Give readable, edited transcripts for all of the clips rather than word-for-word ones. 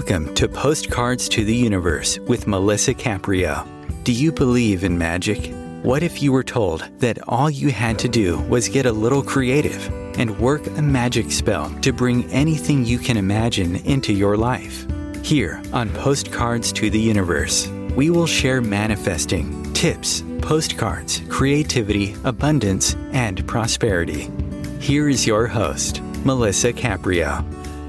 Welcome to Postcards to the Universe with Melissa Caprio. Do you believe in magic? What if you were told that all you had to do was get a little creative and work a magic spell to bring anything you can imagine into your life? Here on Postcards to the Universe, we will share manifesting, tips, postcards, creativity, abundance, and prosperity. Here is your host, Melissa Caprio.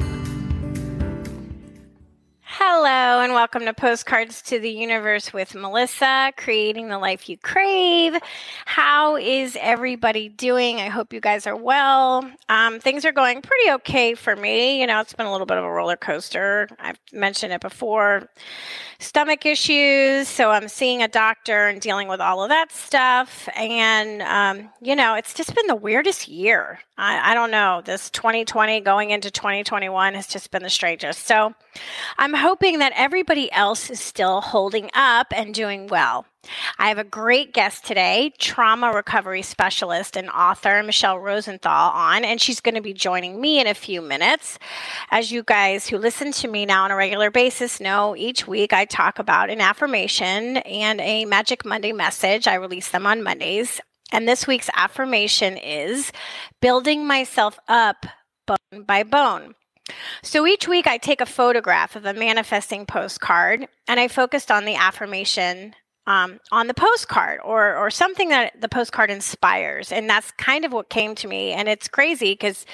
Hello, and welcome to Postcards to the Universe with Melissa, creating the life you crave. How is everybody doing? I hope you guys are well. Things are going pretty okay for me. You know, it's been a little bit of a roller coaster. I've mentioned it before. Stomach issues, so I'm seeing a doctor and dealing with all of that stuff. And, it's just been the weirdest year. I don't know. This 2020 going into 2021 has just been the strangest. So I'm hoping that everybody else is still holding up and doing well. I have a great guest today, trauma recovery specialist and author Michelle Rosenthal on, and she's going to be joining me in a few minutes. As you guys who listen to me now on a regular basis know, each week I talk about an affirmation and a Magic Monday message. I release them on Mondays. And this week's affirmation is building myself up bone by bone. So each week I take a photograph of a manifesting postcard and I focused on the affirmation on the postcard or something that the postcard inspires. And that's kind of what came to me. And it's crazy because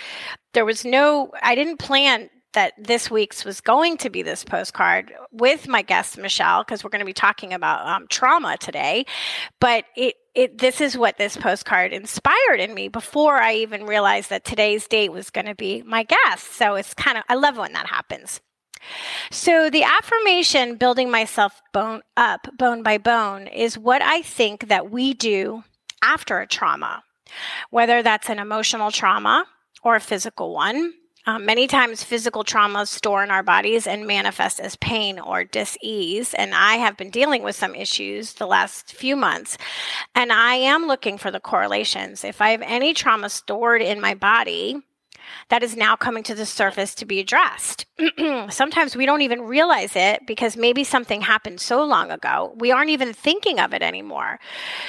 I didn't plan that this week's was going to be this postcard with my guest, Michelle, because we're going to be talking about trauma today. But this is what this postcard inspired in me before I even realized that today's date was going to be my guest. So I love when that happens. So the affirmation, building myself bone by bone, is what I think that we do after a trauma, whether that's an emotional trauma or a physical one. Many times physical traumas store in our bodies and manifest as pain or dis-ease. And I have been dealing with some issues the last few months. And I am looking for the correlations. If I have any trauma stored in my body, that is now coming to the surface to be addressed. Sometimes we don't even realize it because maybe something happened so long ago, we aren't even thinking of it anymore.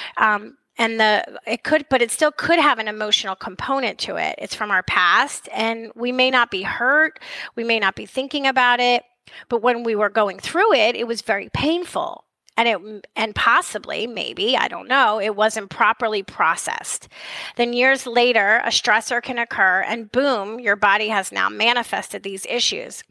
But it still could have an emotional component to it. It's from our past, and we may not be hurt. We may not be thinking about it, but when we were going through it, it was very painful. And possibly, maybe, I don't know, it wasn't properly processed. Then years later, a stressor can occur and boom, your body has now manifested these issues.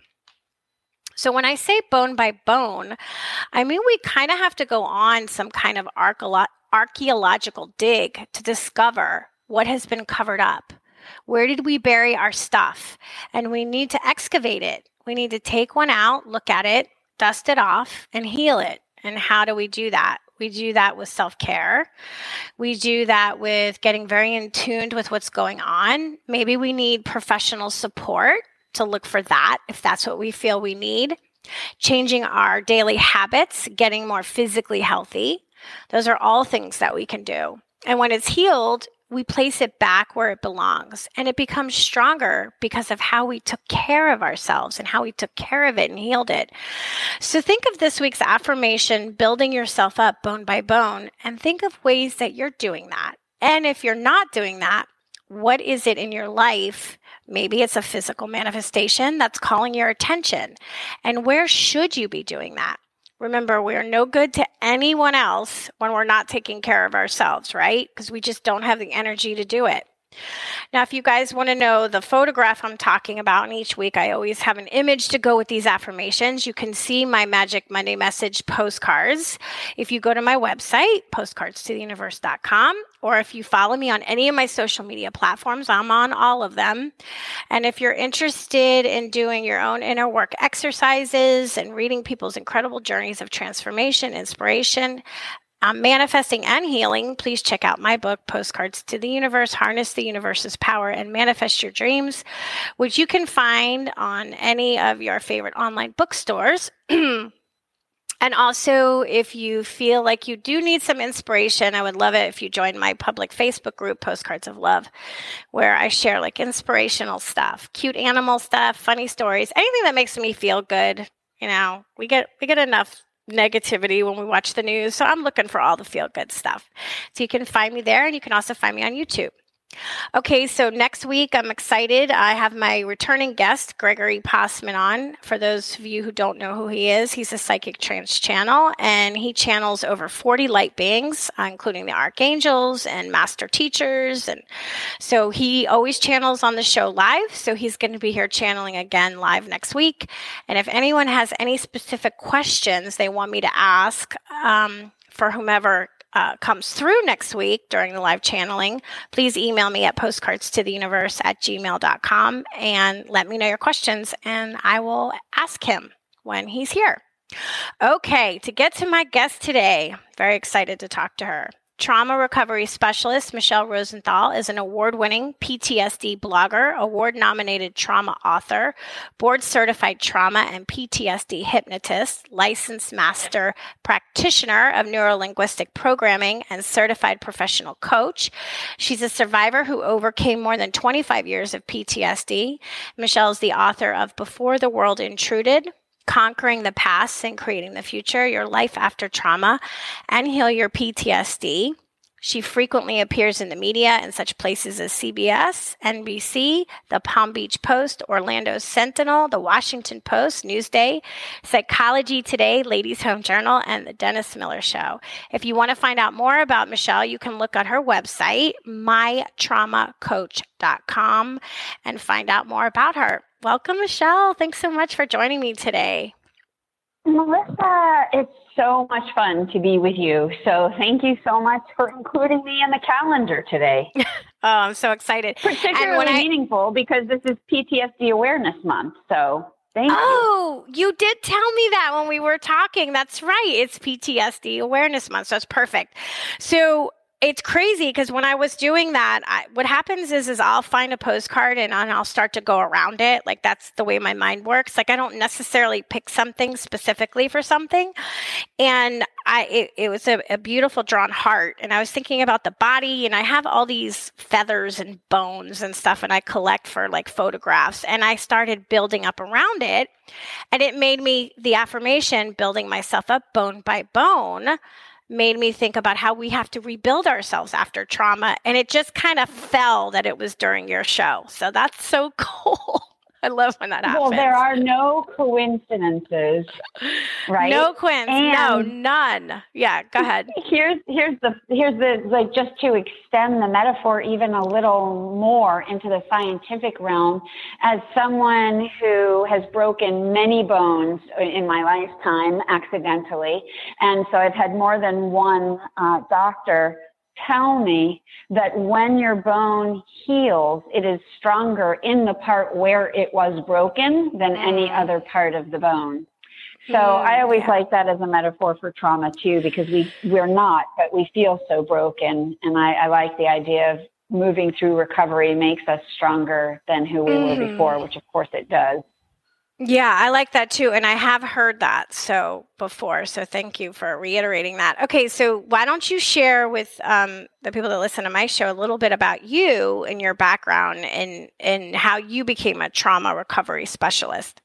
So when I say bone by bone, I mean we kind of have to go on some kind of archaeological dig to discover what has been covered up. Where did we bury our stuff? And we need to excavate it. We need to take one out, look at it, dust it off, and heal it. And how do we do that? We do that with self-care. We do that with getting very in tune with what's going on. Maybe we need professional support to look for that if that's what we feel we need. Changing our daily habits, getting more physically healthy. Those are all things that we can do. And when it's healed, we place it back where it belongs. And it becomes stronger because of how we took care of ourselves and how we took care of it and healed it. So think of this week's affirmation, building yourself up bone by bone, and think of ways that you're doing that. And if you're not doing that, what is it in your life? Maybe it's a physical manifestation that's calling your attention. And where should you be doing that? Remember, we are no good to anyone else when we're not taking care of ourselves, right? Because we just don't have the energy to do it. Now, if you guys want to know the photograph I'm talking about, and each week I always have an image to go with these affirmations, you can see my Magic Monday message postcards. If you go to my website, postcardstotheuniverse.com, or if you follow me on any of my social media platforms, I'm on all of them. And if you're interested in doing your own inner work exercises and reading people's incredible journeys of transformation, inspiration, manifesting and healing, please check out my book, Postcards to the Universe, Harness the Universe's Power and Manifest Your Dreams, which you can find on any of your favorite online bookstores. And also, if you feel like you do need some inspiration, I would love it if you join my public Facebook group, Postcards of Love, where I share like inspirational stuff, cute animal stuff, funny stories, anything that makes me feel good We get enough negativity when we watch the news. So I'm looking for all the feel good stuff. So you can find me there, and you can also find me on YouTube. Okay, so next week, I'm excited. I have my returning guest, Gregory Passman, on. For those of you who don't know who he is, he's a psychic trance channel, and he channels over 40 light beings, including the archangels and master teachers. And so he always channels on the show live. So he's going to be here channeling again live next week. And if anyone has any specific questions they want me to ask for whomever comes through next week during the live channeling, please email me at postcardstotheuniverse@gmail.com and let me know your questions, and I will ask him when he's here. Okay, to get to my guest today, very excited to talk to her. Trauma recovery specialist Michelle Rosenthal is an award-winning PTSD blogger, award-nominated trauma author, board-certified trauma and PTSD hypnotist, licensed master practitioner of neurolinguistic programming, and certified professional coach. She's a survivor who overcame more than 25 years of PTSD. Michelle is the author of Before the World Intruded, Conquering the Past and Creating the Future, Your Life After Trauma, and Heal Your PTSD. She frequently appears in the media in such places as CBS, NBC, the Palm Beach Post, Orlando Sentinel, the Washington Post, Newsday, Psychology Today, Ladies Home Journal, and the Dennis Miller Show. If you want to find out more about Michelle, you can look at her website, mytraumacoach.com, and find out more about her. Welcome, Michelle. Thanks so much for joining me today. Melissa, it's so much fun to be with you. So thank you so much for including me in the calendar today. Oh, I'm so excited. Particularly meaningful because this is PTSD Awareness Month. So thank you. Oh, you did tell me that when we were talking. That's right. It's PTSD Awareness Month. So it's perfect. So it's crazy because when I was doing that, what happens is I'll find a postcard and I'll start to go around it. Like that's the way my mind works. Like I don't necessarily pick something specifically for something. And it was a beautiful drawn heart. And I was thinking about the body, and I have all these feathers and bones and stuff, and I collect for like photographs. And I started building up around it. And it made me, the affirmation, building myself up bone by bone, made me think about how we have to rebuild ourselves after trauma. And it just kind of fell that it was during your show. So that's so cool. I love when that happens. Well, there are no coincidences, right? No no, none. Yeah, go ahead. Here's the like, just to extend the metaphor even a little more into the scientific realm, as someone who has broken many bones in my lifetime accidentally, and so I've had more than one doctor tell me that when your bone heals, it is stronger in the part where it was broken than any other part of the bone. So I always like that as a metaphor for trauma too, because we're not, but we feel so broken. And I like the idea of moving through recovery makes us stronger than who we were before, which of course it does. Yeah, I like that too. And I have heard that before. So thank you for reiterating that. Okay, so why don't you share with the people that listen to my show a little bit about you and your background and how you became a trauma recovery specialist?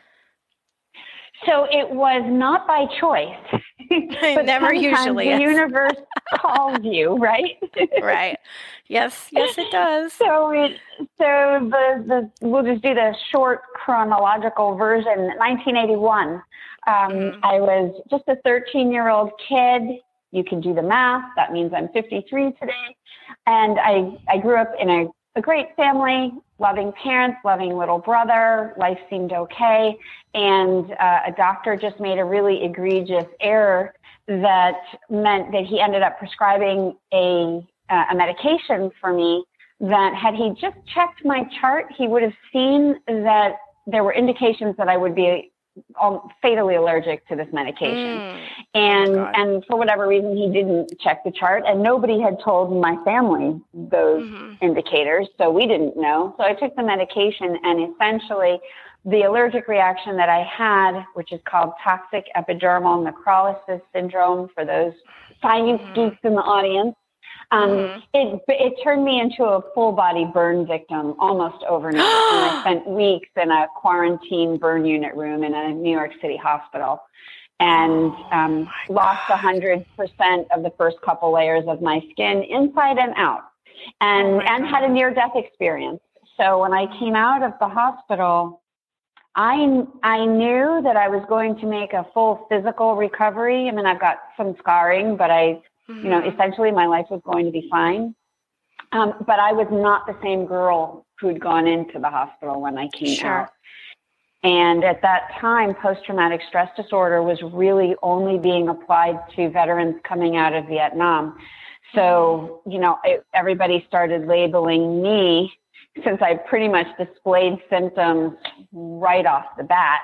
So it was not by choice. But never usually. The universe calls you, right? Right. Yes, it does. So we'll just do the short chronological version. 1981. I was just a 13-year-old kid. You can do the math. That means I'm 53 today. And I grew up in a great family, loving parents, loving little brother. Life seemed okay. And a doctor just made a really egregious error that meant that he ended up prescribing a medication for me that had he just checked my chart, he would have seen that there were indications that I would be fatally allergic to this medication. And for whatever reason, he didn't check the chart, and nobody had told my family those indicators, so we didn't know. So I took the medication, and essentially the allergic reaction that I had, which is called toxic epidermal necrolysis syndrome for those science geeks in the audience, It turned me into a full body burn victim almost overnight. And I spent weeks in a quarantine burn unit room in a New York City hospital, and lost 100% of the first couple layers of my skin inside and out, and had a near-death experience. So when I came out of the hospital, I knew that I was going to make a full physical recovery. I mean, I've got some scarring, but essentially my life was going to be fine. But I was not the same girl who'd gone into the hospital when I came out. And at that time, post-traumatic stress disorder was really only being applied to veterans coming out of Vietnam. So, everybody started labeling me, since I pretty much displayed symptoms right off the bat.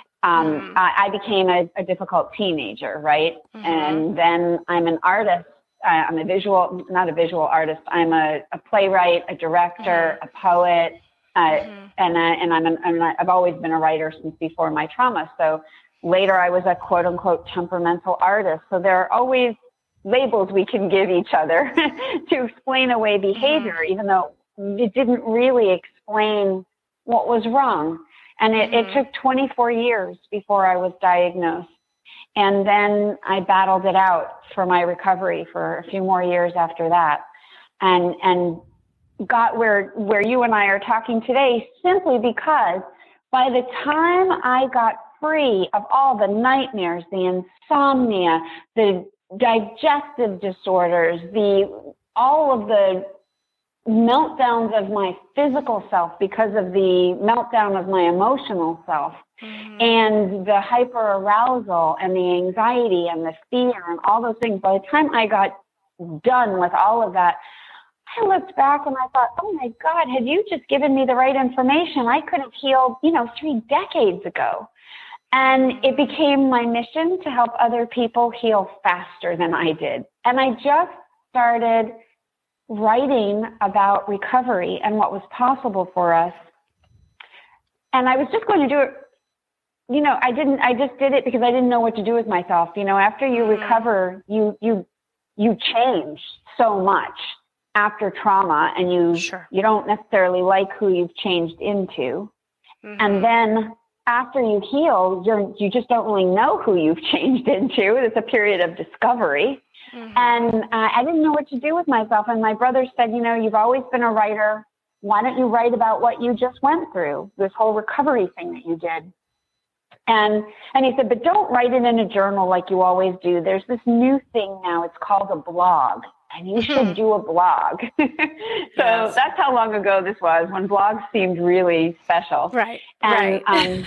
I became a difficult teenager, right? And then I'm an artist. I'm not a visual artist. I'm a playwright, a director, a poet, and I've always been a writer since before my trauma. So later I was a quote unquote temperamental artist. So there are always labels we can give each other to explain away behavior, even though it didn't really explain what was wrong. And it took 24 years before I was diagnosed. And then I battled it out for my recovery for a few more years after that. And got where you and I are talking today, simply because by the time I got free of all the nightmares, the insomnia, the digestive disorders, all of the meltdowns of my physical self because of the meltdown of my emotional self, and the hyperarousal and the anxiety and the fear and all those things, by the time I got done with all of that, I looked back and I thought, oh my God, had you just given me the right information, I could have healed, 3 decades ago. And it became my mission to help other people heal faster than I did. And I just started writing about recovery and what was possible for us. And I was just going to do it. I just did it because I didn't know what to do with myself. After you recover, you change so much after trauma, and you don't necessarily like who you've changed into. And then after you heal, you just don't really know who you've changed into. It's a period of discovery. And I didn't know what to do with myself. And my brother said, you've always been a writer. Why don't you write about what you just went through, this whole recovery thing that you did? And he said, but don't write it in a journal like you always do. There's this new thing now. It's called a blog, and you should do a blog. So that's how long ago this was, when blogs seemed really special. Right. And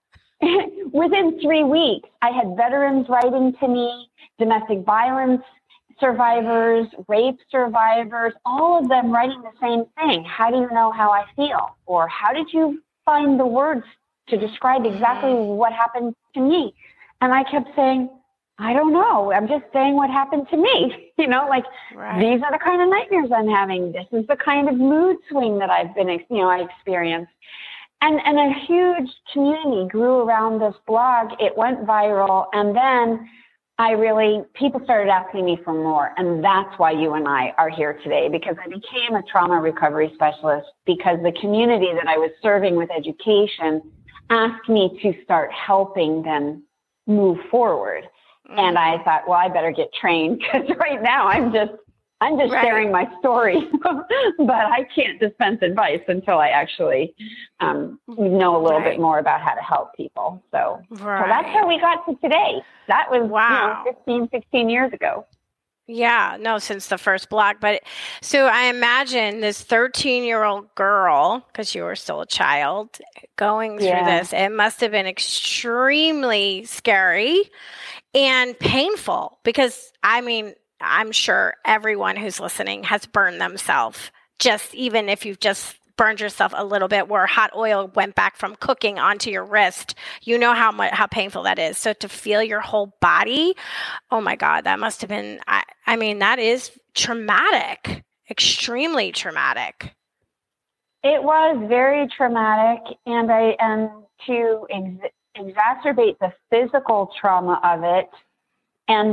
within 3 weeks, I had veterans writing to me, domestic violence survivors, rape survivors, all of them writing the same thing. How do you know how I feel? Or how did you find the words to describe exactly what happened to me? And I kept saying, I don't know. I'm just saying what happened to me. These are the kind of nightmares I'm having. This is the kind of mood swing that I've been, I experienced. And a huge community grew around this blog. It went viral. And then people started asking me for more. And that's why you and I are here today, because I became a trauma recovery specialist because the community that I was serving with education asked me to start helping them move forward. And I thought, well, I better get trained, because right now I'm just sharing my story, but I can't dispense advice until I actually know a little bit more about how to help people. So that's how we got to today. That was 15, 16 years ago. Yeah, no, since the first blog. But so I imagine this 13-year-old girl, because you were still a child, going through this, it must have been extremely scary and painful, because I'm sure everyone who's listening has burned themselves, just even if you've just burned yourself a little bit where hot oil went back from cooking onto your wrist. You know how painful that is. So to feel your whole body, oh my God, that must have been, that is traumatic, extremely traumatic. It was very traumatic. And to exacerbate the physical trauma of it and the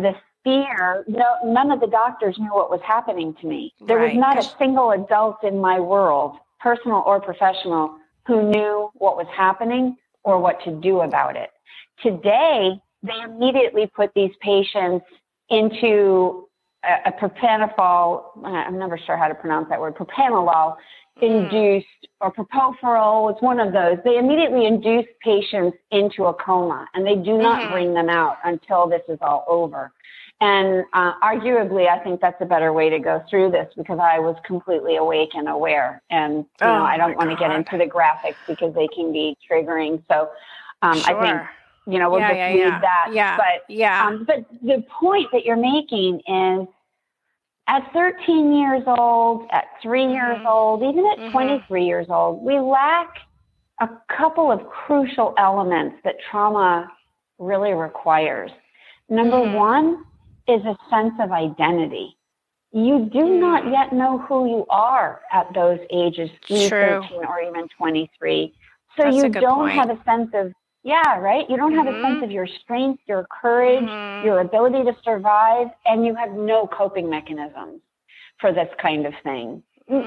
fear, none of the doctors knew what was happening to me. There was not a single adult in my world, personal or professional, who knew what was happening or what to do about it. Today, they immediately put these patients into a propanol, I'm never sure how to pronounce that word, propranolol induced, or propofol, it's one of those. They immediately induce patients into a coma, and they do not bring them out until this is all over. And arguably, I think that's a better way to go through this, because I was completely awake and aware. And I don't want to get into the graphics because they can be triggering. So I think, we'll just leave that. Yeah. But the point that you're making is, at 13 years old, at 3 years old, even at 23 years old, we lack a couple of crucial elements that trauma really requires. Number one is a sense of identity. You do not yet know who you are at those ages, 13 or even 23. So you don't have a sense of, you don't have a sense of your strength, your courage, your ability to survive, and you have no coping mechanisms for this kind of thing.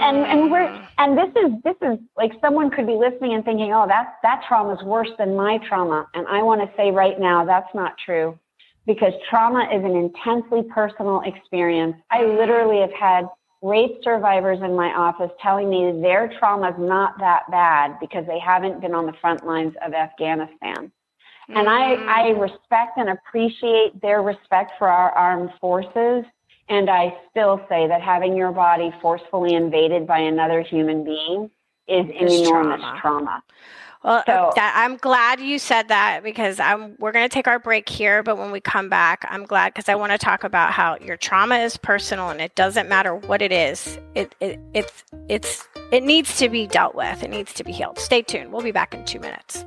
And this is like, someone could be listening and thinking, oh, that trauma is worse than my trauma. And I want to say right now, that's not true, because trauma is an intensely personal experience. I literally have had rape survivors in my office telling me their trauma is not that bad because they haven't been on the front lines of Afghanistan. And I respect and appreciate their respect for our armed forces. And I still say that having your body forcefully invaded by another human being is an enormous trauma. Well, I'm glad you said that, because we're going to take our break here. But when we come back, I'm glad, because I want to talk about how your trauma is personal and it doesn't matter what it is. It needs to be dealt with. It needs to be healed. Stay tuned. We'll be back in 2 minutes.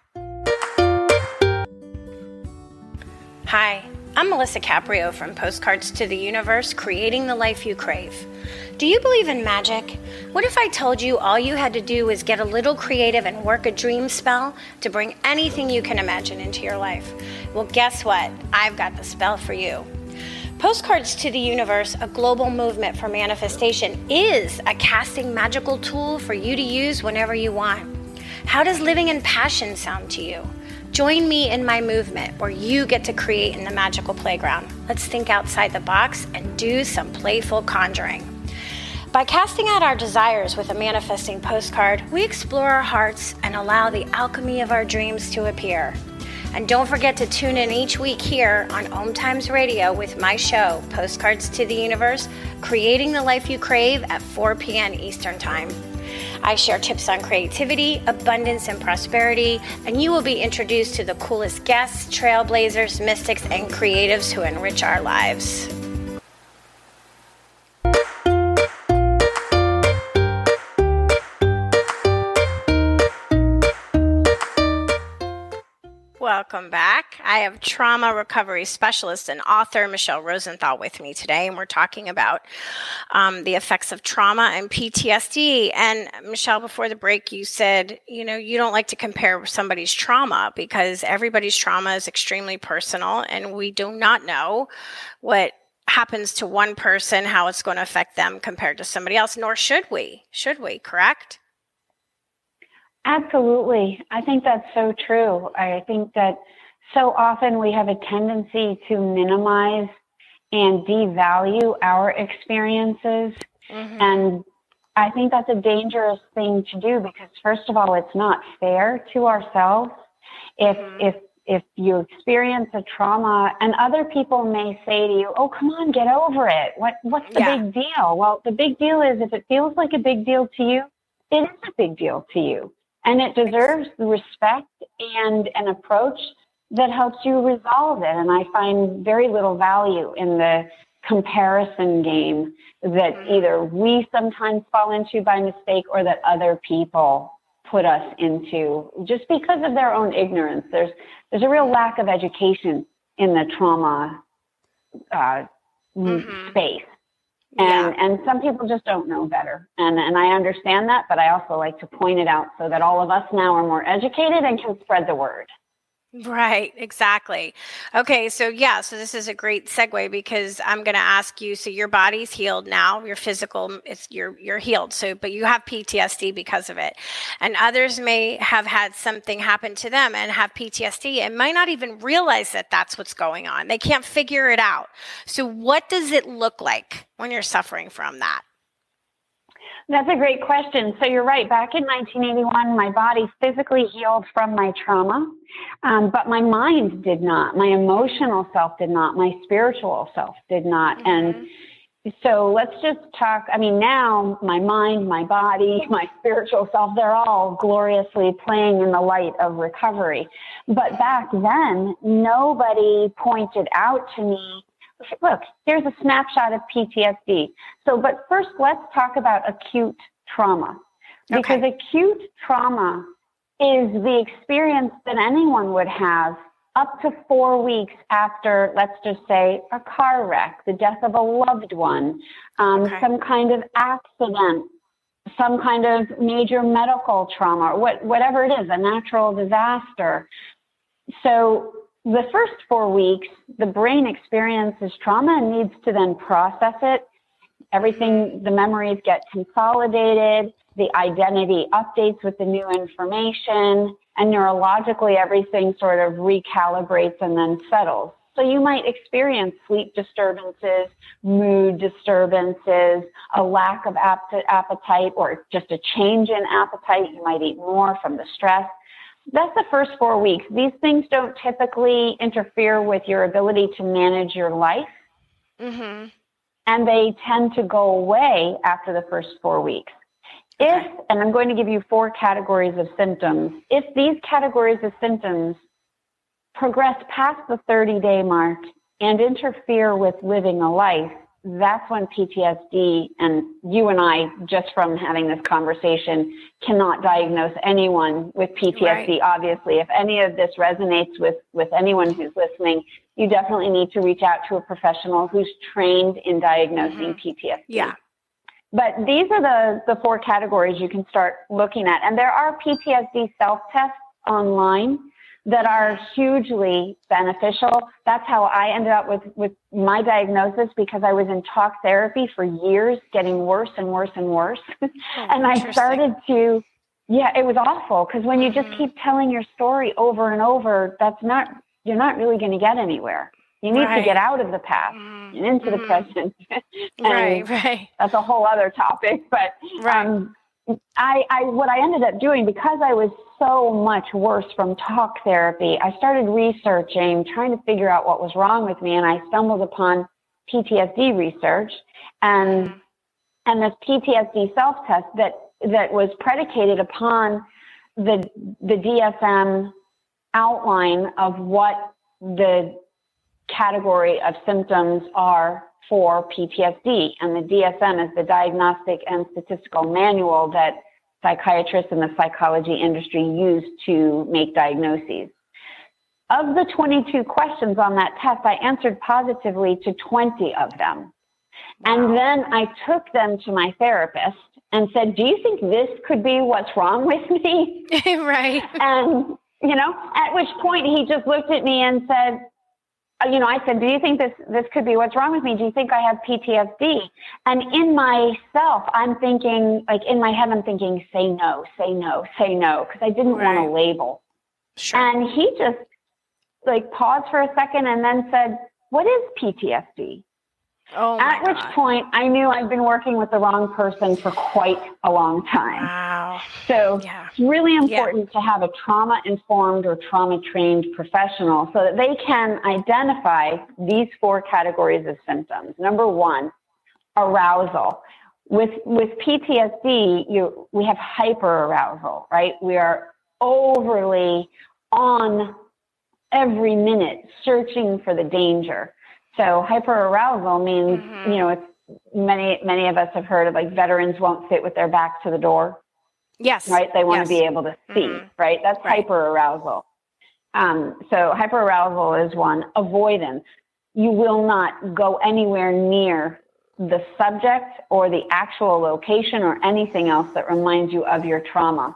Hi, I'm Melissa Caprio from Postcards to the Universe, creating the life you crave. Do you believe in magic? What if I told you all you had to do was get a little creative and work a dream spell to bring anything you can imagine into your life? Well, guess what? I've got the spell for you. Postcards to the Universe, a global movement for manifestation, is a casting magical tool for you to use whenever you want. How does living in passion sound to you? Join me in my movement where you get to create in the magical playground. Let's think outside the box and do some playful conjuring. By casting out our desires with a manifesting postcard, we explore our hearts and allow the alchemy of our dreams to appear. And don't forget to tune in each week here on Om Times Radio with my show, Postcards to the Universe, creating the life you crave at 4 p.m. Eastern Time. I share tips on creativity, abundance, and prosperity, and you will be introduced to the coolest guests, trailblazers, mystics, and creatives who enrich our lives. Welcome back. I have trauma recovery specialist and author Michelle Rosenthal with me today, and we're talking about the effects of trauma and PTSD. And Michelle, before the break, you said, you don't like to compare somebody's trauma because everybody's trauma is extremely personal, and we do not know what happens to one person, how it's going to affect them compared to somebody else, nor should we. Should we, correct? Absolutely. I think that's so true. I think that so often we have a tendency to minimize and devalue our experiences. And I think that's a dangerous thing to do because, first of all, it's not fair to ourselves. If you experience a trauma and other people may say to you, oh, come on, get over it. What's the big deal? Well, the big deal is if it feels like a big deal to you, it is a big deal to you. And it deserves the respect and an approach that helps you resolve it. And I find very little value in the comparison game that either we sometimes fall into by mistake or that other people put us into just because of their own ignorance. There's a real lack of education in the trauma space. And some people just don't know better. And I understand that, but I also like to point it out so that all of us now are more educated and can spread the word. Right, exactly. Okay, so so this is a great segue because I'm going to ask you, so your body's healed now, your physical, you're healed. So but you have PTSD because of it. And others may have had something happen to them and have PTSD and might not even realize that that's what's going on. They can't figure it out. So what does it look like when you're suffering from that? That's a great question. So you're right. Back in 1981, my body physically healed from my trauma, but my mind did not. My emotional self did not. My spiritual self did not. Mm-hmm. And so let's just talk. I mean, now my mind, my body, my spiritual self, they're all gloriously playing in the light of recovery. But back then, nobody pointed out to me, look, here's a snapshot of PTSD. So, but first, let's talk about acute trauma. Because acute trauma is the experience that anyone would have up to 4 weeks after, let's just say, a car wreck, the death of a loved one, some kind of accident, some kind of major medical trauma, whatever it is, a natural disaster. So the first 4 weeks, the brain experiences trauma and needs to then process it. Everything, the memories get consolidated, the identity updates with the new information, and neurologically everything sort of recalibrates and then settles. So you might experience sleep disturbances, mood disturbances, a lack of appetite, or just a change in appetite. You might eat more from the stress. That's the first 4 weeks. These things don't typically interfere with your ability to manage your life. Mm-hmm. And they tend to go away after the first 4 weeks. And I'm going to give you 4 categories of symptoms. If these categories of symptoms progress past the 30-day mark and interfere with living a life, that's when PTSD, and you and I, just from having this conversation, cannot diagnose anyone with PTSD. Right. Obviously, if any of this resonates with anyone who's listening, you definitely need to reach out to a professional who's trained in diagnosing PTSD. Yeah. But these are the 4 categories you can start looking at. And there are PTSD self-tests online that are hugely beneficial. That's how I ended up with my diagnosis, because I was in talk therapy for years, getting worse and worse and worse. And I started to, it was awful, because when you just keep telling your story over and over, you're not really going to get anywhere. You need to get out of the past and into the present. Right. That's a whole other topic. But what I ended up doing, because I was so much worse from talk therapy, I started researching, trying to figure out what was wrong with me, and I stumbled upon PTSD research and this PTSD self-test that was predicated upon the DSM outline of what the category of symptoms are for PTSD. And the DSM is the Diagnostic and Statistical Manual that psychiatrists in the psychology industry use to make diagnoses. Of the 22 questions on that test, I answered positively to 20 of them. Wow. And then I took them to my therapist and said, do you think this could be what's wrong with me? Right. And, at which point he just looked at me and said, I said, do you think this could be what's wrong with me? Do you think I have PTSD? And in myself, I'm thinking, in my head, I'm thinking, say no, say no, say no, because I didn't want to label. Sure. And he just paused for a second and then said, what is PTSD? At which point I knew I'd been working with the wrong person for quite a long time. Wow. So it's really important to have a trauma-informed or trauma-trained professional so that they can identify these 4 categories of symptoms. Number 1, arousal. With PTSD, we have hyperarousal, right? We are overly on every minute searching for the danger. So hyperarousal means, it's many of us have heard of veterans won't sit with their back to the door. Yes. Right? They want to be able to see, right? That's hyperarousal. So hyperarousal is one. Avoidance. You will not go anywhere near the subject or the actual location or anything else that reminds you of your trauma.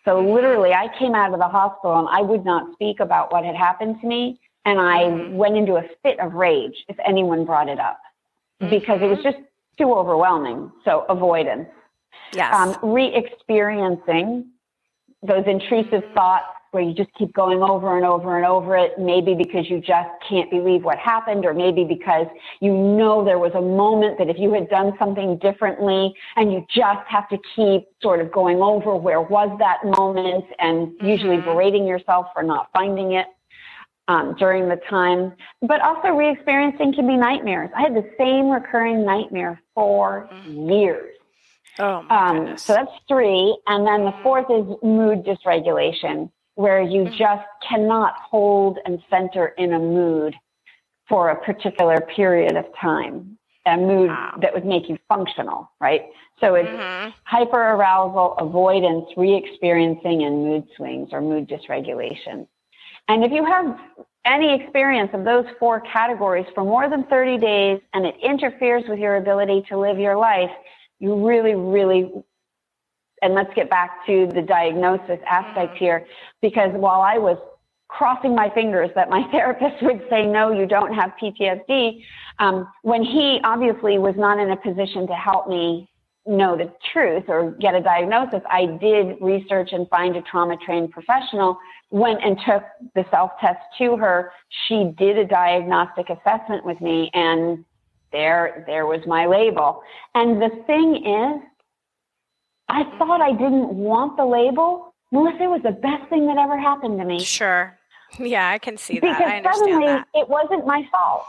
So literally, I came out of the hospital and I would not speak about what had happened to me. And I went into a fit of rage if anyone brought it up because it was just too overwhelming. So avoidance. Yes. Re-experiencing those intrusive thoughts where you just keep going over and over and over it, maybe because you just can't believe what happened, or maybe because you know there was a moment that if you had done something differently, and you just have to keep sort of going over where was that moment, and usually berating yourself for not finding it during the time. But also re-experiencing can be nightmares. I had the same recurring nightmare for years. Oh my goodness. So that's 3. And then the 4th is mood dysregulation, where you just cannot hold and center in a mood for a particular period of time, a mood that would make you functional, right? So it's hyperarousal, avoidance, re-experiencing, and mood swings or mood dysregulation. And if you have any experience of those 4 categories for more than 30 days and it interferes with your ability to live your life, you really, really, and let's get back to the diagnosis aspect here, because while I was crossing my fingers that my therapist would say, no, you don't have PTSD, when he obviously was not in a position to help me know the truth or get a diagnosis, I did research and find a trauma-trained professional, went and took the self-test to her. She did a diagnostic assessment with me, and there was my label. And the thing is, I thought I didn't want the label. Melissa, it was the best thing that ever happened to me. Sure. Yeah, I can see that. Because I understand suddenly that. it wasn't my fault.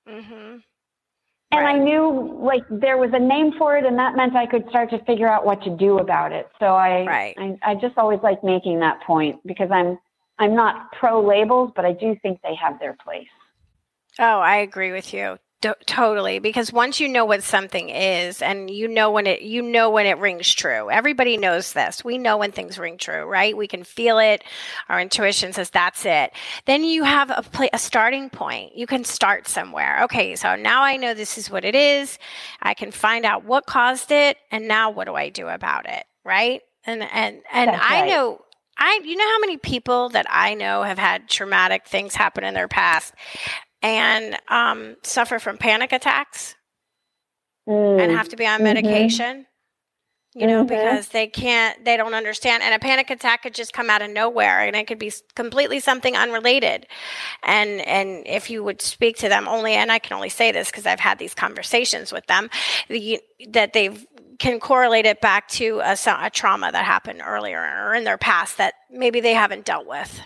And I knew like there was a name for it, and that meant I could start to figure out what to do about it. So I just always like making that point, because I'm not pro labels, but I do think they have their place. Oh, I agree with you. Totally, because once you know what something is, and you know when it rings true. Everybody knows this. We know when things ring true, right? We can feel it. Our intuition says that's it. Then you have a starting point. You can start somewhere. Okay, so now I know this is what it is. I can find out what caused it, and now what do I do about it, right? And I know. You know how many people that I know have had traumatic things happen in their past and suffer from panic attacks and have to be on medication, because they don't understand. And a panic attack could just come out of nowhere, and it could be completely something unrelated. And if you would speak to them and I can only say this because I've had these conversations with them, that can correlate it back to a trauma that happened earlier or in their past that maybe they haven't dealt with.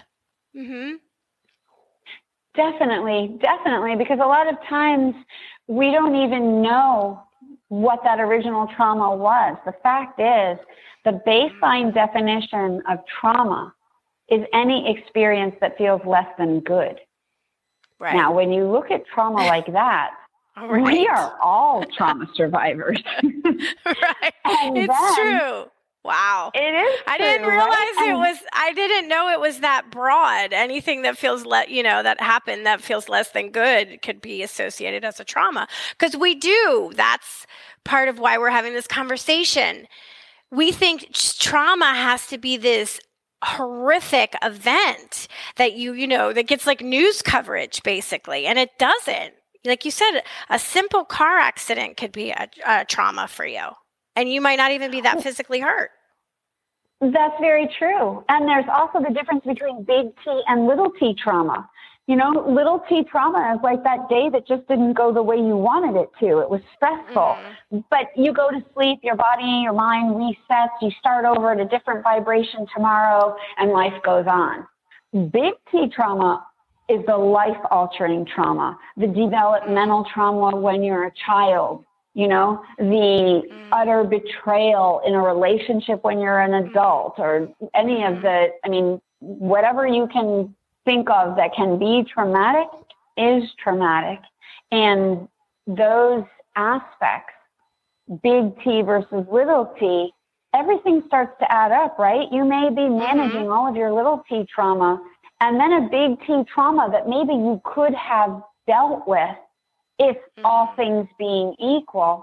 Definitely, because a lot of times we don't even know what that original trauma was. The fact is, the baseline definition of trauma is any experience that feels less than good. Right. Now, when you look at trauma like that, we are all trauma survivors. Right. It's true. Wow. It is true, I didn't realize I didn't know it was that broad. Anything that feels that happened that feels less than good could be associated as a trauma. Because we do. That's part of why we're having this conversation. We think trauma has to be this horrific event that that gets like news coverage basically. And it doesn't. Like you said, a simple car accident could be a trauma for you. And you might not even be that physically hurt. That's very true. And there's also the difference between big T and little t trauma. Little t trauma is like that day that just didn't go the way you wanted it to. It was stressful. But you go to sleep, your body, your mind resets, you start over at a different vibration tomorrow, and life goes on. Big T trauma is the life-altering trauma, the developmental trauma when you're a child. The utter betrayal in a relationship when you're an adult, or any of whatever you can think of that can be traumatic is traumatic. And those aspects, big T versus little t, everything starts to add up, right? You may be managing all of your little t trauma, and then a big T trauma that maybe you could have dealt with if all things being equal,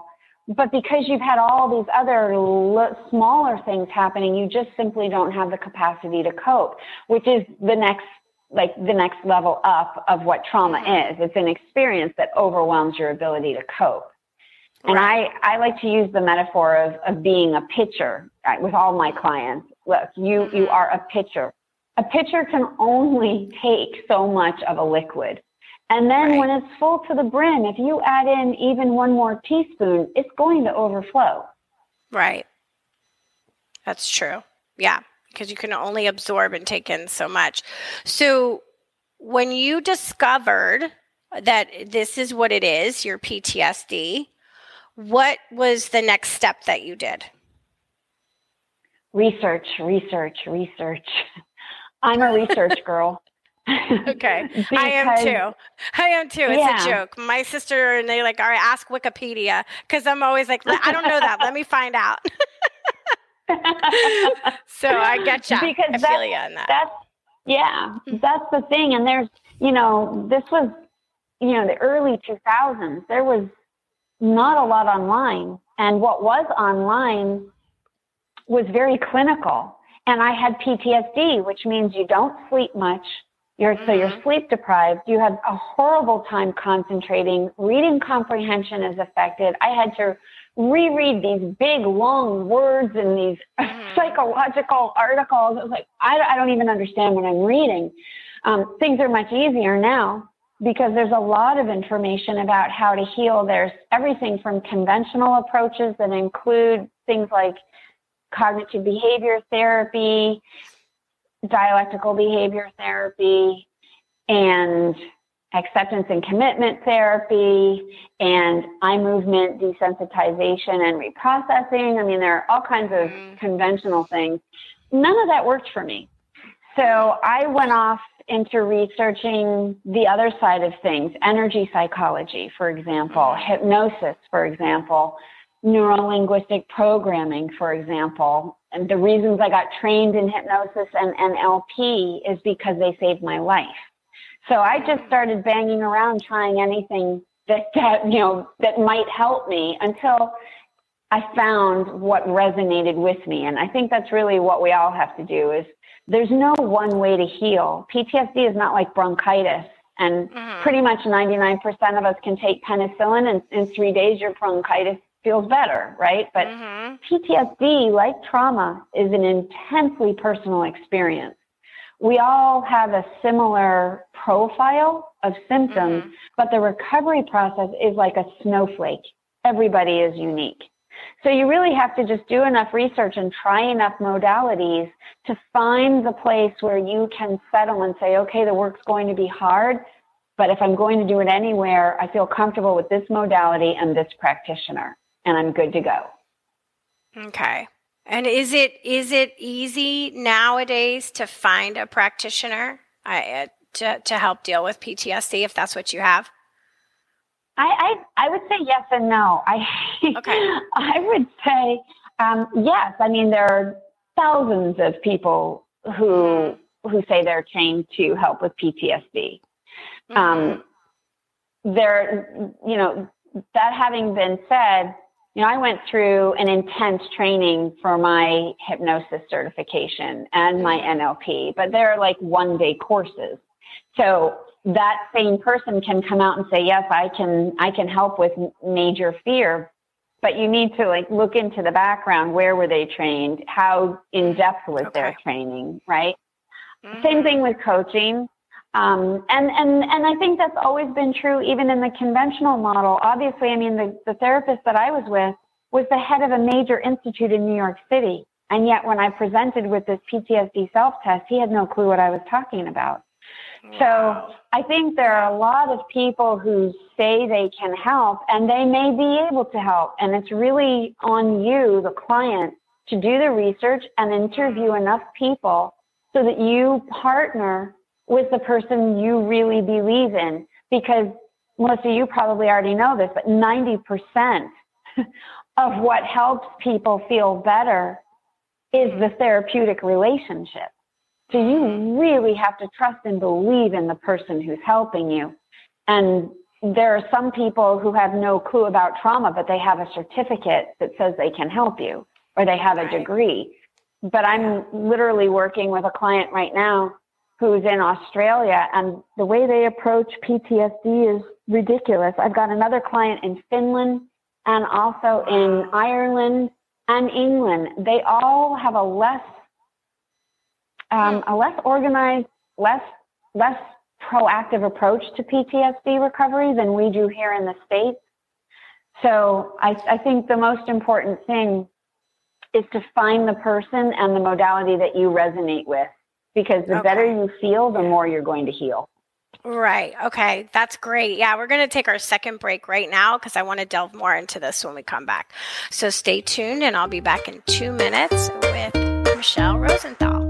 But because you've had all these other smaller things happening, you just simply don't have the capacity to cope, which is the next level up of what trauma is. It's an experience that overwhelms your ability to cope. And I like to use the metaphor of being a pitcher, right, with all my clients. Look, you are a pitcher. A pitcher can only take so much of a liquid. And then when it's full to the brim, if you add in even one more teaspoon, it's going to overflow. Right. That's true. Yeah, because you can only absorb and take in so much. So when you discovered that this is what it is, your PTSD, what was the next step that you did? Research. I'm a research girl. Okay. I am too. It's a joke. My sister and they all right, ask Wikipedia, because I'm always like, I don't know that. Let me find out. So I get you. Because I feel you on that. That's the thing. And there's, this was, the early 2000s. There was not a lot online. And what was online was very clinical. And I had PTSD, which means you don't sleep much. So you're sleep deprived. You have a horrible time concentrating. Reading comprehension is affected. I had to reread these big, long words in these psychological articles. I was like, I don't even understand what I'm reading. Things are much easier now because there's a lot of information about how to heal. There's everything from conventional approaches that include things like cognitive behavior therapy, dialectical behavior therapy, and acceptance and commitment therapy, and eye movement desensitization and reprocessing. I mean, there are all kinds of conventional things. None of that worked for me. So I went off into researching the other side of things, energy psychology, for example, hypnosis, for example, neuro-linguistic programming, for example. And the reasons I got trained in hypnosis and NLP is because they saved my life. So I just started banging around trying anything that might help me until I found what resonated with me. And I think that's really what we all have to do is there's no one way to heal. PTSD is not like bronchitis. And pretty much 99% of us can take penicillin and in 3 days your bronchitis feels better, right? But PTSD, like trauma, is an intensely personal experience. We all have a similar profile of symptoms, but the recovery process is like a snowflake. Everybody is unique. So you really have to just do enough research and try enough modalities to find the place where you can settle and say, okay, the work's going to be hard, but if I'm going to do it anywhere, I feel comfortable with this modality and this practitioner, and I'm good to go. Okay. And is it easy nowadays to find a practitioner to help deal with PTSD if that's what you have? I would say yes and no. I would say yes. I mean, there are thousands of people who say they're trained to help with PTSD. That having been said, I went through an intense training for my hypnosis certification and my NLP, but they're like one-day courses. So that same person can come out and say, yes, I can help with major fear, but you need to look into the background. Where were they trained? How in depth was their training, right? Same thing with coaching. And I think that's always been true, even in the conventional model. Obviously, I mean, the therapist that I was with was the head of a major institute in New York City. And yet when I presented with this PTSD self-test, he had no clue what I was talking about. Wow. So I think there are a lot of people who say they can help, and they may be able to help. And it's really on you, the client, to do the research and interview enough people so that you partner with the person you really believe in. Because Melissa, you probably already know this, but 90% of what helps people feel better is the therapeutic relationship. So you really have to trust and believe in the person who's helping you. And there are some people who have no clue about trauma, but they have a certificate that says they can help you, or they have a degree. But I'm literally working with a client right now who's in Australia, and the way they approach PTSD is ridiculous. I've got another client in Finland and also in Ireland and England. They all have a less organized, less proactive approach to PTSD recovery than we do here in the States. So I think the most important thing is to find the person and the modality that you resonate with, because the better you feel, the more you're going to heal. Right. Okay. That's great. Yeah. We're going to take our second break right now because I want to delve more into this when we come back. So stay tuned, and I'll be back in 2 minutes with Michelle Rosenthal.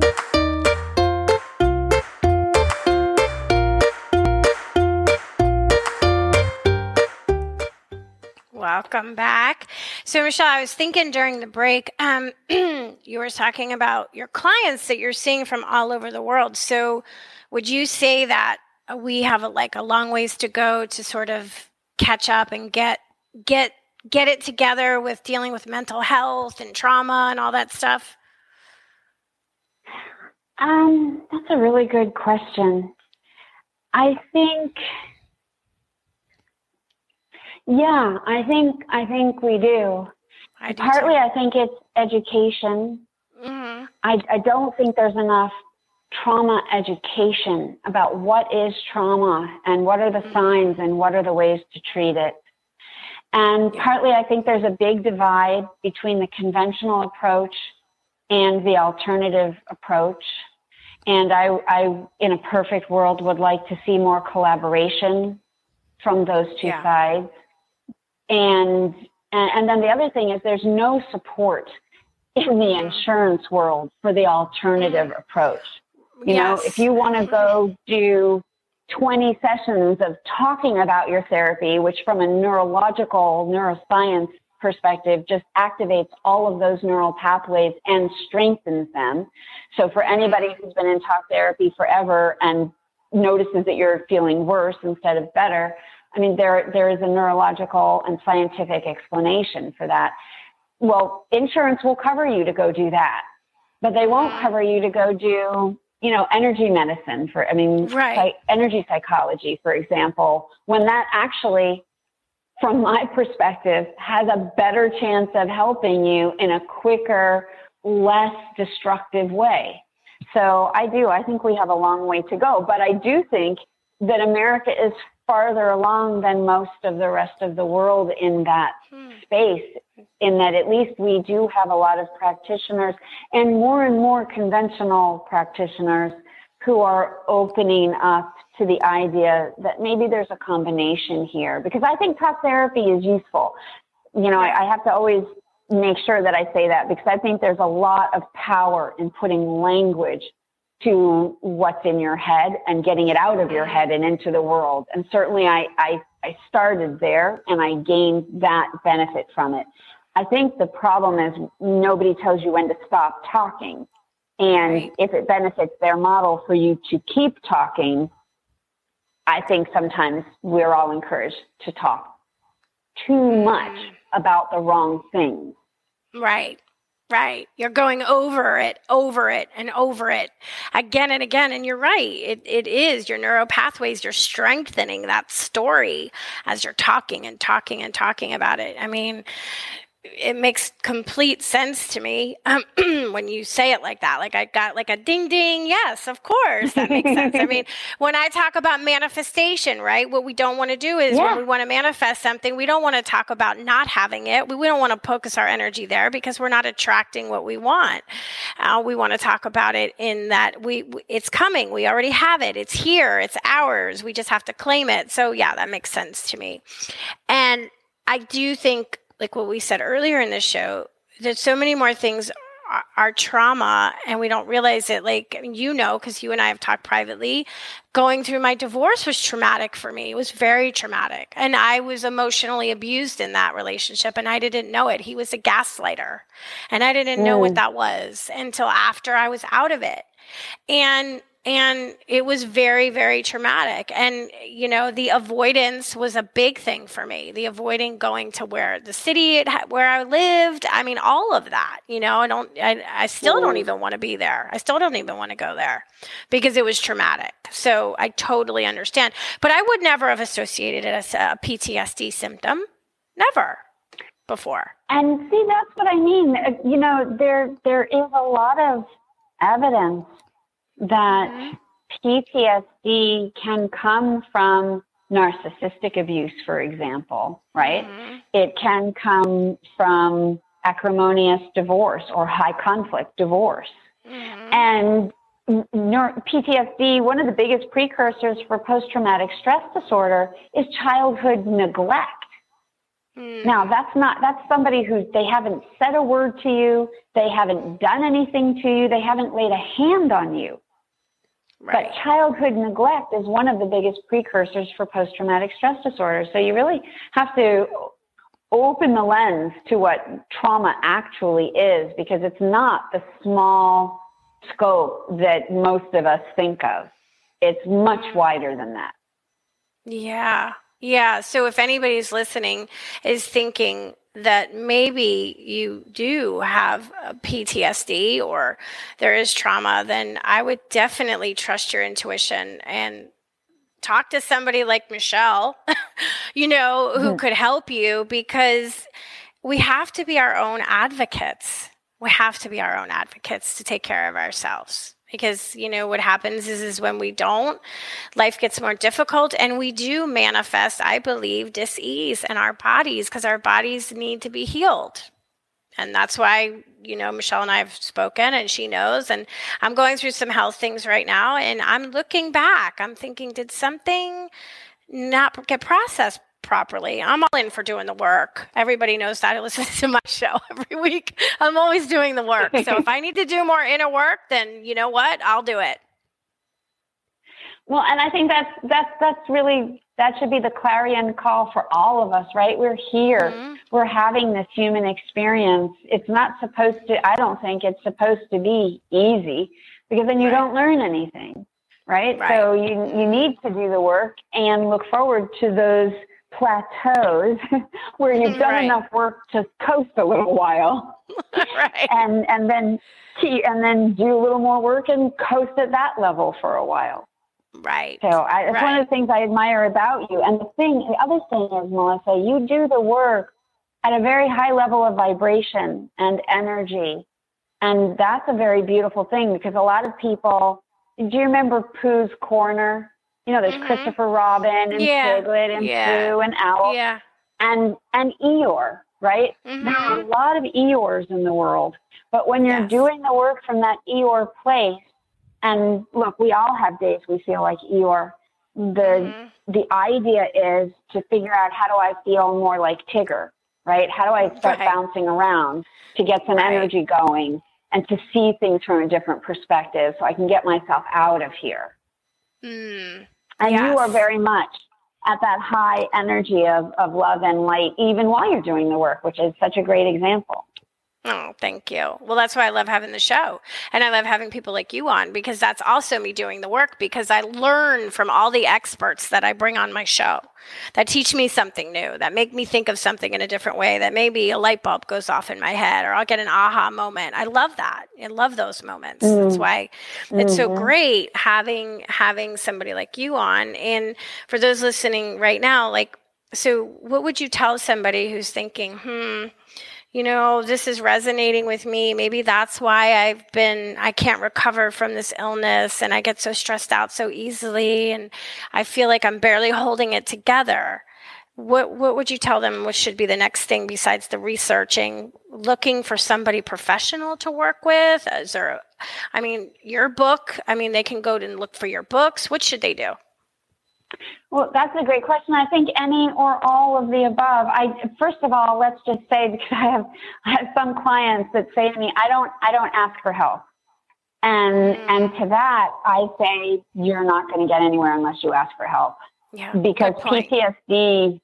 Welcome back. So, Michelle, I was thinking during the break, you were talking about your clients that you're seeing from all over the world. So would you say that we have a long ways to go to sort of catch up and get it together with dealing with mental health and trauma and all that stuff? That's a really good question. I think we do. Partly, I think it's education. Mm-hmm. I don't think there's enough trauma education about what is trauma and what are the signs and what are the ways to treat it. And partly, I think there's a big divide between the conventional approach and the alternative approach. And I, in a perfect world, would like to see more collaboration from those two sides. And then the other thing is there's no support in the insurance world for the alternative approach. You know, if you want to go do 20 sessions of talking about your therapy, which from a neuroscience perspective just activates all of those neural pathways and strengthens them. So for anybody who's been in talk therapy forever and notices that you're feeling worse instead of better, I mean, there is a neurological and scientific explanation for that. Well, insurance will cover you to go do that, but they won't cover you to go do, energy medicine energy psychology, for example, when that actually, from my perspective, has a better chance of helping you in a quicker, less destructive way. So I think we have a long way to go, but I do think that America is farther along than most of the rest of the world in that space, in that at least we do have a lot of practitioners and more conventional practitioners who are opening up to the idea that maybe there's a combination here. Because I think talk therapy is useful. I have to always make sure that I say that, because I think there's a lot of power in putting language to what's in your head and getting it out of your head and into the world. And certainly I started there and I gained that benefit from it. I think the problem is nobody tells you when to stop talking. And if it benefits their model for you to keep talking, I think sometimes we're all encouraged to talk too much about the wrong things. Right. You're going over it, and over it again and again. And you're right. It is your neural pathways. You're strengthening that story as you're talking about it. I mean, it makes complete sense to me when you say it like that. Like I got like a ding ding. Yes, of course. That makes sense. I mean, when I talk about manifestation, right, what we don't want to do is when we want to manifest something, we don't want to talk about not having it. We don't want to focus our energy there because we're not attracting what we want. We want to talk about it in that it's coming. We already have it. It's here. It's ours. We just have to claim it. So yeah, that makes sense to me. And I do think, like what we said earlier in the show, that so many more things are trauma and we don't realize it. Like, because you and I have talked privately, going through my divorce was traumatic for me. It was very traumatic. And I was emotionally abused in that relationship and I didn't know it. He was a gaslighter and I didn't know what that was until after I was out of it. And And it was very, very traumatic. And, the avoidance was a big thing for me. The avoiding going to where the city where I lived. I mean, all of that, I still don't even want to be there. I still don't even want to go there because it was traumatic. So I totally understand. But I would never have associated it as a PTSD symptom. Never before. And see, that's what I mean. There is a lot of evidence that PTSD can come from narcissistic abuse, for example, right? It can come from acrimonious divorce or high conflict divorce. And PTSD, one of the biggest precursors for post-traumatic stress disorder is childhood neglect. Now, that's somebody they haven't said a word to you. They haven't done anything to you. They haven't laid a hand on you. Right. But childhood neglect is one of the biggest precursors for post-traumatic stress disorder. So you really have to open the lens to what trauma actually is, because it's not the small scope that most of us think of. It's much wider than that. Yeah. Yeah. So if anybody's listening is thinking that maybe you do have PTSD or there is trauma, then I would definitely trust your intuition and talk to somebody like Michelle, who could help you, because we have to be our own advocates. We have to be our own advocates to take care of ourselves. Because, what happens is when we don't, life gets more difficult, and we do manifest, I believe, dis-ease in our bodies because our bodies need to be healed. And that's why, Michelle and I have spoken, and she knows, and I'm going through some health things right now, and I'm looking back. I'm thinking, did something not get processed properly? I'm all in for doing the work. Everybody knows that. I listen to my show every week. I'm always doing the work. So if I need to do more inner work, then you know what? I'll do it. Well, and I think that's really, that should be the clarion call for all of us, right? We're here. We're having this human experience. It's not supposed to, I don't think it's supposed to be easy, because then you don't learn anything, right? So you need to do the work and look forward to those plateaus where you've done enough work to coast a little while, and then do a little more work and coast at that level for a while. Right. So it's one of the things I admire about you. And the other thing is, Melissa, you do the work at a very high level of vibration and energy, and that's a very beautiful thing, because a lot of people. Do you remember Pooh's Corner? There's Christopher Robin and Piglet and Pooh and Owl and Eeyore, right? There are a lot of Eeyores in the world. But when you're doing the work from that Eeyore place, and look, we all have days we feel like Eeyore. The idea is to figure out, how do I feel more like Tigger, right? How do I start bouncing around to get some energy going and to see things from a different perspective so I can get myself out of here? And you are very much at that high energy of love and light, even while you're doing the work, which is such a great example. Oh, thank you. Well, that's why I love having the show. And I love having people like you on, because that's also me doing the work, because I learn from all the experts that I bring on my show that teach me something new, that make me think of something in a different way, that maybe a light bulb goes off in my head, or I'll get an aha moment. I love that. I love those moments. That's why it's so great having somebody like you on. And for those listening right now, so what would you tell somebody who's thinking, this is resonating with me. Maybe that's why I can't recover from this illness, and I get so stressed out so easily, and I feel like I'm barely holding it together. What would you tell them? What should be the next thing besides the researching, looking for somebody professional to work with? Is there, your book, they can go and look for your books. What should they do? Well, that's a great question. I think any or all of the above. First of all, let's just say, because I have some clients that say to me, I don't ask for help. And to that, I say, you're not going to get anywhere unless you ask for help. Yeah, because PTSD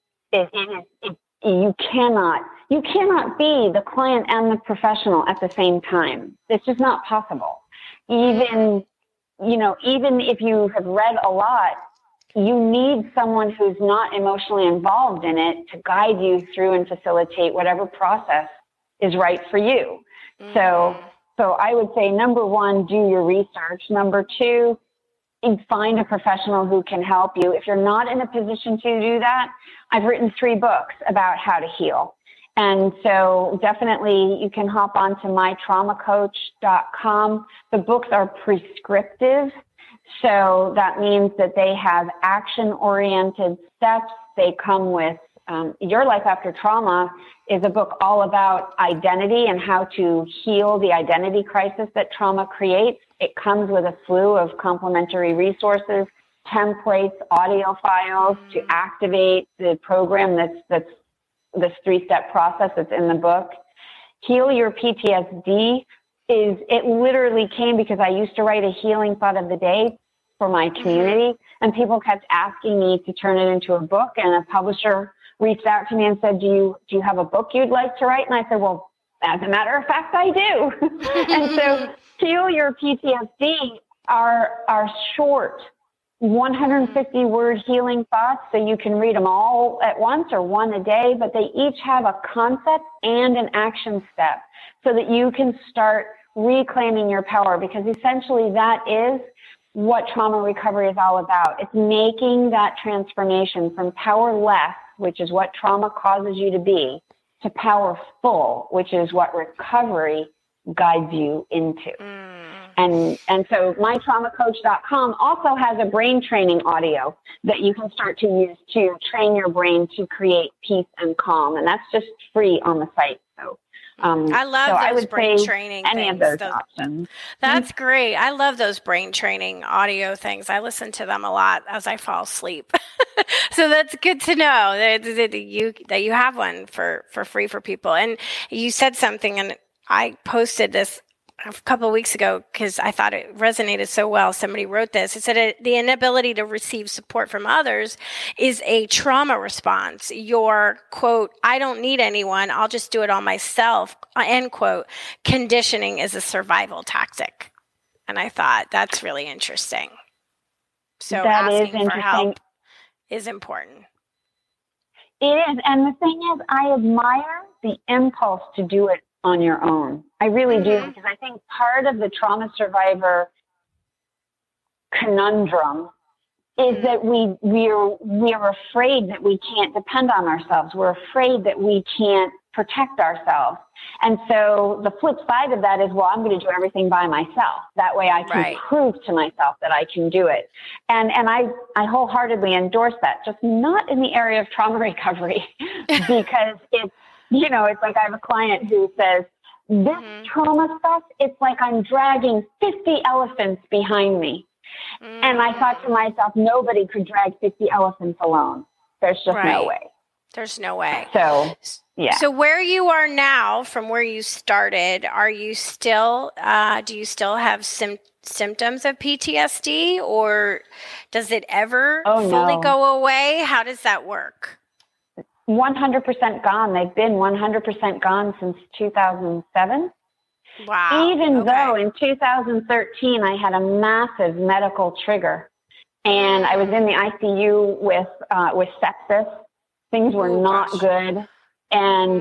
you cannot be the client and the professional at the same time. It's just not possible. Even even if you have read a lot, you need someone who's not emotionally involved in it to guide you through and facilitate whatever process is right for you. So I would say, number one, do your research. Number two, find a professional who can help you. If you're not in a position to do that, I've written 3 books about how to heal. And so definitely you can hop on to mytraumacoach.com. The books are prescriptive. So that means that they have action-oriented steps. They come with Your Life After Trauma is a book all about identity and how to heal the identity crisis that trauma creates. It comes with a slew of complementary resources, templates, audio files to activate the program that's this 3-step process that's in the book. Heal Your PTSD it literally came because I used to write a healing thought of the day for my community, and people kept asking me to turn it into a book, and a publisher reached out to me and said, do you have a book you'd like to write? And I said, well, as a matter of fact, I do. And so Heal Your PTSD are short 150-word healing thoughts, so you can read them all at once or one a day, but they each have a concept and an action step so that you can start reclaiming your power, because essentially that is what trauma recovery is all about. It's making that transformation from powerless, which is what trauma causes you to be, to powerful, which is what recovery guides you into. And so mytraumacoach.com also has a brain training audio that you can start to use to train your brain to create peace and calm. And that's just free on the site. So I love those brain training any things. of those options. That's great. I love those brain training audio things. I listen to them a lot as I fall asleep. So that's good to know that you have one for free for people. And you said something, and I posted this a couple of weeks ago because I thought it resonated so well. Somebody wrote this. It said, the inability to receive support from others is a trauma response. Your, quote, I don't need anyone, I'll just do it all myself, end quote, conditioning is a survival tactic. And I thought that's really interesting. So that asking for help is important. It is. And the thing is, I admire the impulse to do it on your own. I really do, because I think part of the trauma survivor conundrum is that we're afraid that we can't depend on ourselves. We're afraid that we can't protect ourselves. And so the flip side of that is, well, I'm going to do everything by myself. That way I can prove to myself that I can do it. And I wholeheartedly endorse that, just not in the area of trauma recovery, because it's like I have a client who says, this trauma stuff, it's like I'm dragging 50 elephants behind me. And I thought to myself, nobody could drag 50 elephants alone. There's just no way. There's no way. So, yeah. So where you are now from where you started, are you still, do you still have symptoms of PTSD, or does it ever fully go away? How does that work? 100% gone. They've been 100% gone since 2007. Wow. Even though in 2013 I had a massive medical trigger, and I was in the ICU with sepsis. Things were not good, and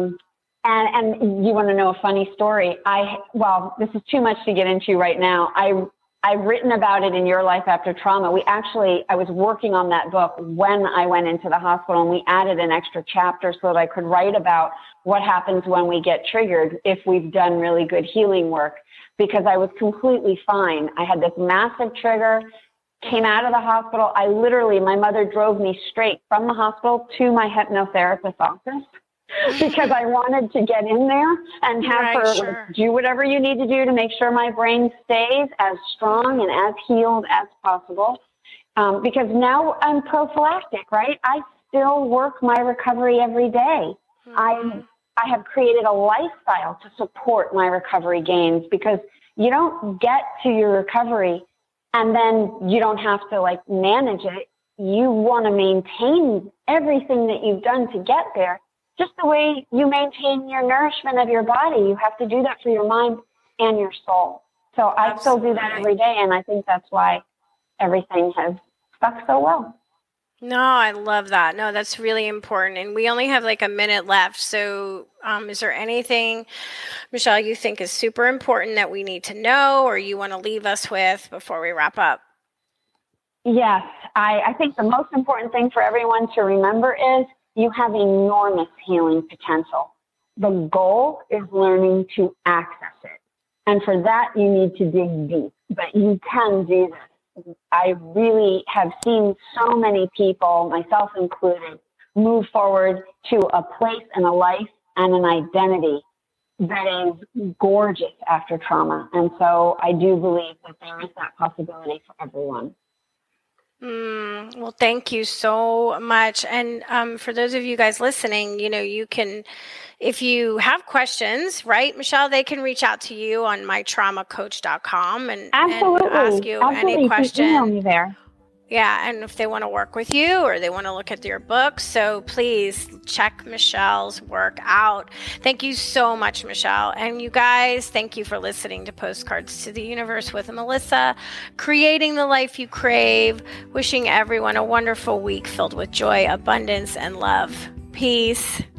you want to know a funny story? This is too much to get into right now. I've written about it in Your Life After Trauma. I was working on that book when I went into the hospital, and we added an extra chapter so that I could write about what happens when we get triggered if we've done really good healing work, because I was completely fine. I had this massive trigger, came out of the hospital. My mother drove me straight from the hospital to my hypnotherapist's office, because I wanted to get in there and have her do whatever you need to do to make sure my brain stays as strong and as healed as possible. Because now I'm prophylactic, right? I still work my recovery every day. I have created a lifestyle to support my recovery gains, because you don't get to your recovery and then you don't have to manage it. You want to maintain everything that you've done to get there. Just the way you maintain your nourishment of your body, you have to do that for your mind and your soul. So I still do that every day. And I think that's why everything has stuck so well. No, I love that. No, that's really important. And we only have like a minute left. So is there anything, Michelle, you think is super important that we need to know or you want to leave us with before we wrap up? Yes. I think the most important thing for everyone to remember is you have enormous healing potential. The goal is learning to access it. And for that, you need to dig deep. But you can do this. I really have seen so many people, myself included, move forward to a place and a life and an identity that is gorgeous after trauma. And so I do believe that there is that possibility for everyone. Well, thank you so much. And for those of you guys listening, you can, if you have questions, right, Michelle, they can reach out to you on mytraumacoach.com and ask you any question. Email me there. Yeah, and if they want to work with you or they want to look at your books, so please check Michelle's work out. Thank you so much, Michelle. And you guys, thank you for listening to Postcards to the Universe with Melissa, creating the life you crave, wishing everyone a wonderful week filled with joy, abundance, and love. Peace.